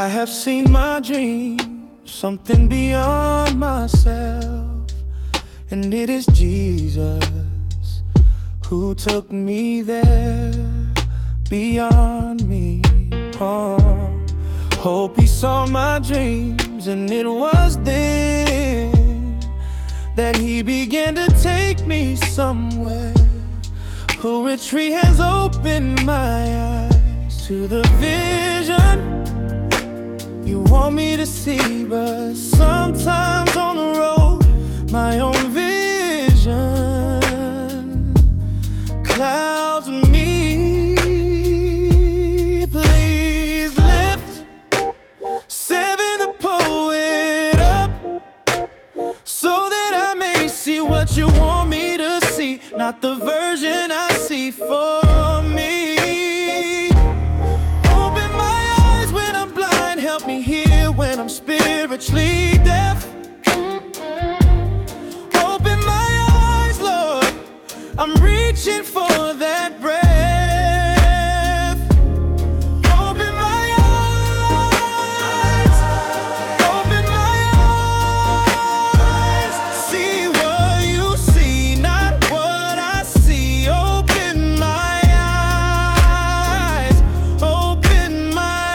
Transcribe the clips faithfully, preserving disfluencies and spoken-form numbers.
I have seen my dream, something beyond myself, and it is Jesus who took me there, beyond me. Oh, hope he saw my dreams, and it was then that he began to take me somewhere. Poetry has opened my eyes to the vision you want me to see, but sometimes on the road, my own vision clouds me. Please lift Seven the poet up, so that I may see what you want me to see, not the version I see for me. Open my eyes when I'm blind, help me hear when I'm spiritually deaf. Open my eyes, Lord, I'm reaching for that breath. Open my eyes, open my eyes, see what you see, not what I see. Open my eyes, open my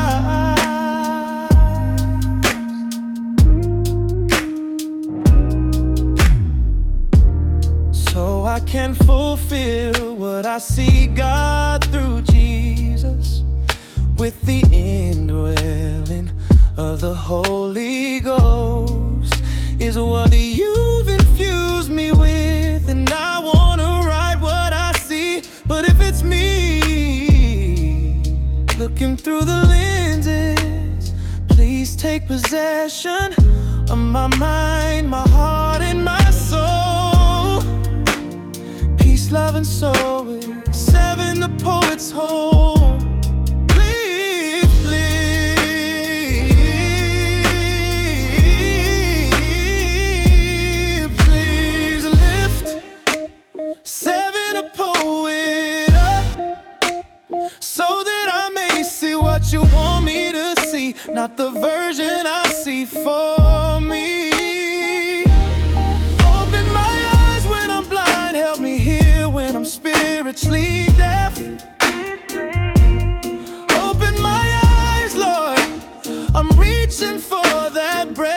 eyes, so I can fulfill what I see. God through Jesus, with the indwelling of the Holy Ghost, is what you've infused me with. And I wanna write what I see, but if it's me looking through the lenses, please take possession of my mind, my heart, and my soul. Peace, love, and soul, seven the poet's home. Please, please, please lift Seven the poet up, so that I may see what you want me to see, not the version I see for me. Open my eyes when I'm blind, help me hear when I'm spiritually deaf. Open my eyes, Lord, I'm reaching for that breath.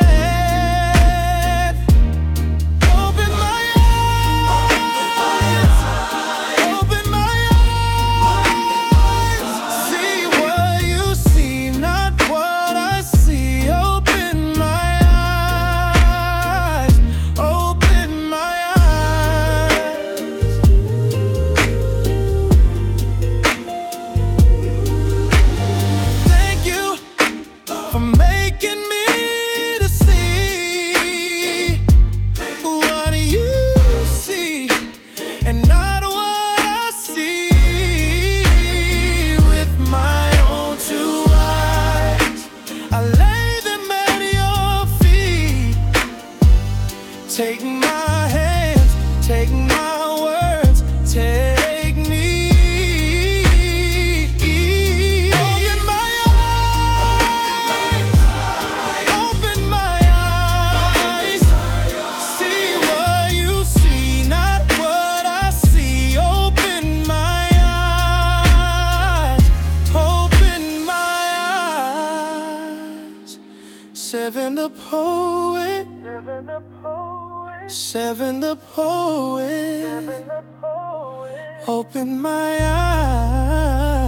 Open my eyes, open my eyes, see what you see, not what I see. Open my eyes, open my eyes. Thank you for making me to see what you see, and not what I see with my own two eyes. I lay them at your feet. Take my hands, take my words, take me. Open my eyes, open my eyes, see what you see, not what I see. Open my eyes, open my eyes. Seven the poet, Seven the poet, open my eyes.